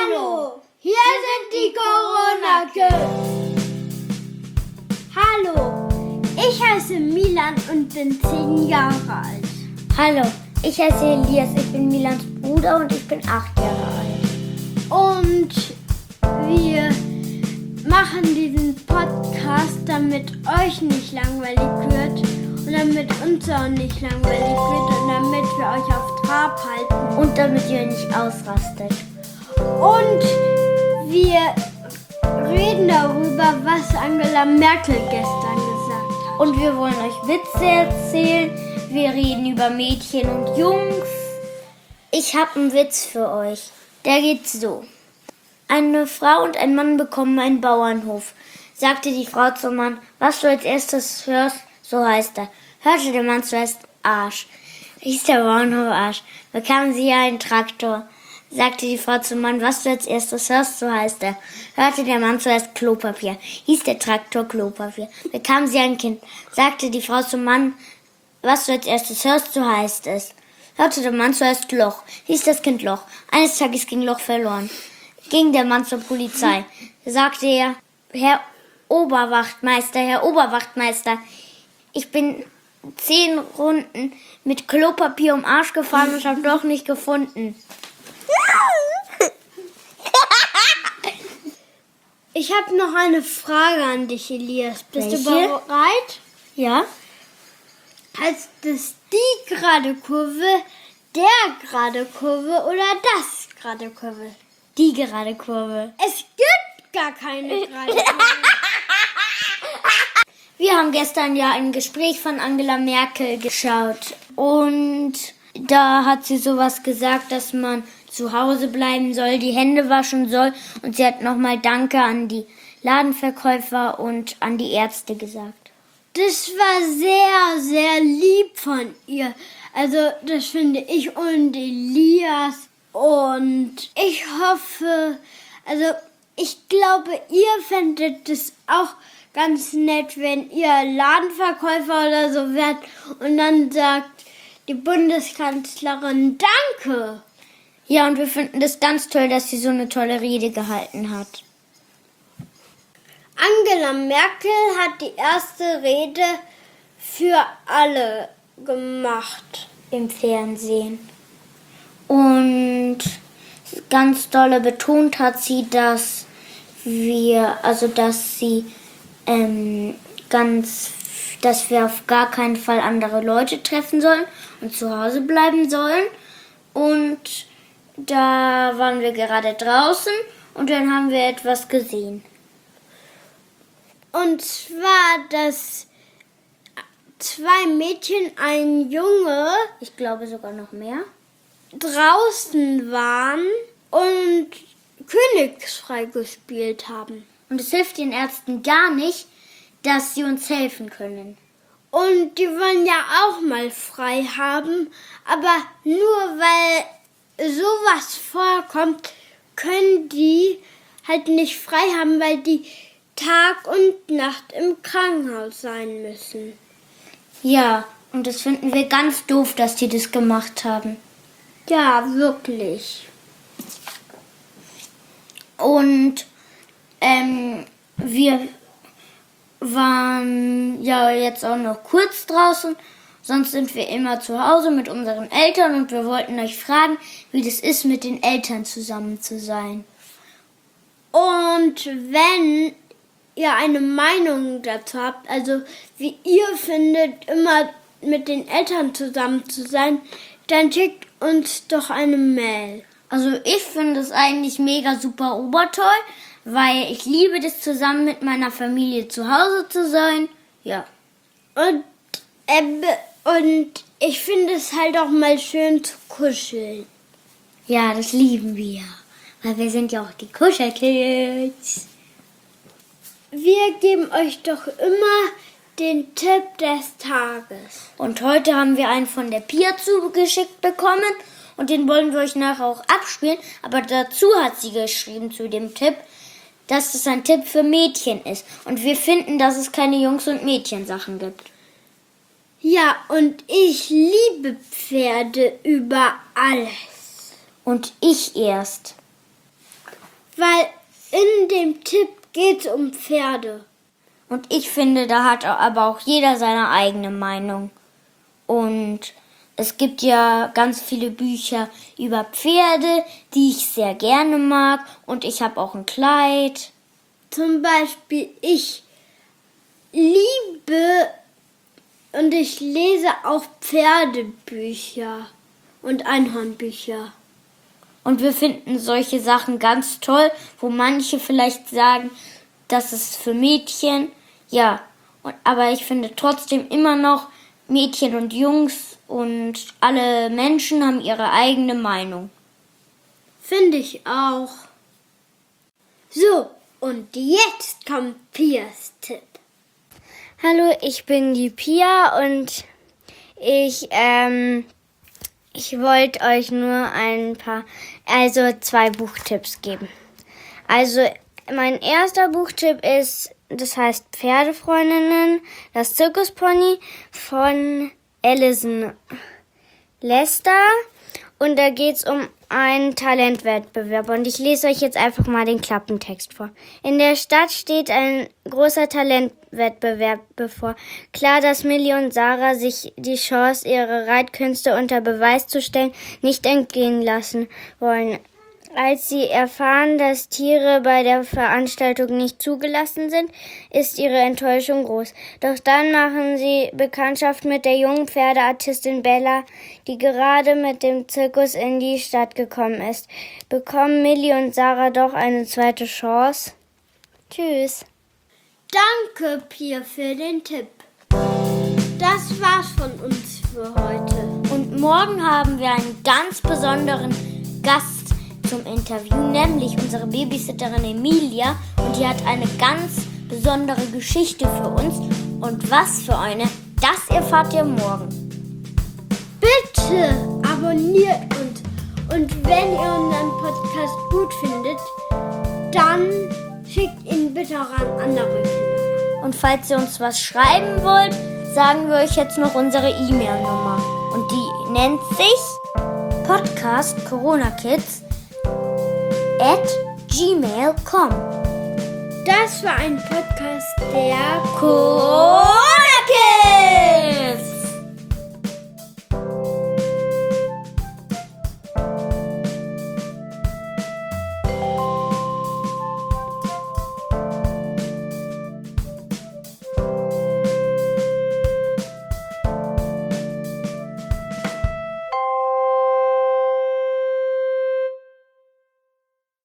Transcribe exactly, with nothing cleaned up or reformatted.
Hallo, hier sind die Corona-Kids. Hallo, ich heiße Milan und bin zehn Jahre alt. Hallo, ich heiße Elias, ich bin Milans Bruder und ich bin acht Jahre alt. Und wir machen diesen Podcast, damit euch nicht langweilig wird und damit uns auch nicht langweilig wird und damit wir euch auf Trab halten. Und damit ihr nicht ausrastet. Und wir reden darüber, was Angela Merkel gestern gesagt hat. Und wir wollen euch Witze erzählen. Wir reden über Mädchen und Jungs. Ich habe einen Witz für euch. Der geht so. Eine Frau und ein Mann bekommen einen Bauernhof. Sagte die Frau zum Mann, was du als erstes hörst, so heißt er. Hörte der Mann zuerst Arsch. Hieß der Bauernhof Arsch. Bekamen sie ja einen Traktor. Sagte die Frau zum Mann, was du als erstes hörst, so heißt er. Hörte der Mann zuerst Klopapier. Hieß der Traktor Klopapier. Bekamen sie ein Kind. Sagte die Frau zum Mann, was du als erstes hörst, so heißt es. Hörte der Mann zuerst Loch. Hieß das Kind Loch. Eines Tages ging Loch verloren. Ging der Mann zur Polizei. Sagte er, Herr Oberwachtmeister, Herr Oberwachtmeister, ich bin zehn Runden mit Klopapier um Arsch gefahren und habe doch nicht gefunden. Ich habe noch eine Frage an dich, Elias. Bist Welche? du bereit? Ja? Heißt das die gerade Kurve, der gerade Kurve oder das gerade Kurve? Die gerade Kurve. Es gibt gar keine gerade Kurve. Wir haben gestern ja ein Gespräch von Angela Merkel geschaut und da hat sie sowas gesagt, dass man zu Hause bleiben soll, die Hände waschen soll und sie hat nochmal Danke an die Ladenverkäufer und an die Ärzte gesagt. Das war sehr, sehr lieb von ihr. Also das finde ich und Elias. Und ich hoffe, also ich glaube, ihr fändet es auch ganz nett, wenn ihr Ladenverkäufer oder so werdet und dann sagt die Bundeskanzlerin Danke. Ja, und wir finden das ganz toll, dass sie so eine tolle Rede gehalten hat. Angela Merkel hat die erste Rede für alle gemacht. Im Fernsehen. Und ganz dolle betont hat sie, dass wir, also dass sie ähm, ganz, dass wir auf gar keinen Fall andere Leute treffen sollen und zu Hause bleiben sollen. Und da waren wir gerade draußen und dann haben wir etwas gesehen. Und zwar, dass zwei Mädchen, ein Junge Ich glaube sogar noch mehr. draußen waren und Königsfrei gespielt haben. Und es hilft den Ärzten gar nicht, dass sie uns helfen können. Und die wollen ja auch mal frei haben, aber nur weil sowas vorkommt, können die halt nicht frei haben, weil die Tag und Nacht im Krankenhaus sein müssen. Ja, und das finden wir ganz doof, dass die das gemacht haben. Ja, wirklich. Und ähm, wir waren ja jetzt auch noch kurz draußen. Sonst sind wir immer zu Hause mit unseren Eltern und wir wollten euch fragen, wie das ist, mit den Eltern zusammen zu sein. Und wenn ihr eine Meinung dazu habt, also wie ihr findet, immer mit den Eltern zusammen zu sein, dann schickt uns doch eine Mail. Also ich finde es eigentlich mega super obertoll, weil ich liebe das, zusammen mit meiner Familie zu Hause zu sein. Ja. Und, äh, und ich finde es halt auch mal schön zu kuscheln. Ja, das lieben wir. Weil wir sind ja auch die Kuschelkids. Wir geben euch doch immer den Tipp des Tages. Und heute haben wir einen von der Pia zugeschickt bekommen und den wollen wir euch nachher auch abspielen. Aber dazu hat sie geschrieben zu dem Tipp, dass es ein Tipp für Mädchen ist. Und wir finden, dass es keine Jungs- und Mädchensachen gibt. Ja, und ich liebe Pferde über alles. Und ich erst. weil in dem Tipp geht es um Pferde. Und ich finde, da hat aber auch jeder seine eigene Meinung. Und es gibt ja ganz viele Bücher über Pferde, die ich sehr gerne mag. Und ich habe auch ein Kleid. Zum Beispiel, ich liebe und ich lese auch Pferdebücher und Einhornbücher. Und wir finden solche Sachen ganz toll, wo manche vielleicht sagen, das ist für Mädchen. Ja, und, aber ich finde trotzdem immer noch, Mädchen und Jungs und alle Menschen haben ihre eigene Meinung. Finde ich auch. So, und jetzt kommt Pias Tipp. Hallo, ich bin die Pia und ich, ähm, ich wollte euch nur ein paar, also zwei Buchtipps geben. Also, mein erster Buchtipp ist, das heißt Pferdefreundinnen, das Zirkuspony von Alison Lester. Und da geht's um einen Talentwettbewerb. Und ich lese euch jetzt einfach mal den Klappentext vor. In der Stadt steht ein großer Talentwettbewerb bevor. Klar, dass Millie und Sarah sich die Chance, ihre Reitkünste unter Beweis zu stellen, nicht entgehen lassen wollen. Als sie erfahren, dass Tiere bei der Veranstaltung nicht zugelassen sind, ist ihre Enttäuschung groß. Doch dann machen sie Bekanntschaft mit der jungen Pferdeartistin Bella, die gerade mit dem Zirkus in die Stadt gekommen ist. Bekommen Millie und Sarah doch eine zweite Chance? Tschüss. Danke, Pia, für den Tipp. Das war's von uns für heute. Und morgen haben wir einen ganz besonderen Gast zum Interview, nämlich unsere Babysitterin Emilia. Und die hat eine ganz besondere Geschichte für uns. Und was für eine, das erfahrt ihr morgen. Bitte abonniert uns. Und wenn ihr unseren Podcast gut findet, dann schickt ihn bitte auch an andere Kinder. Und falls ihr uns was schreiben wollt, sagen wir euch jetzt noch unsere E-Mail-Nummer. Und die nennt sich Podcast Corona Kids at gmail punkt com. Das war ein Podcast der Corona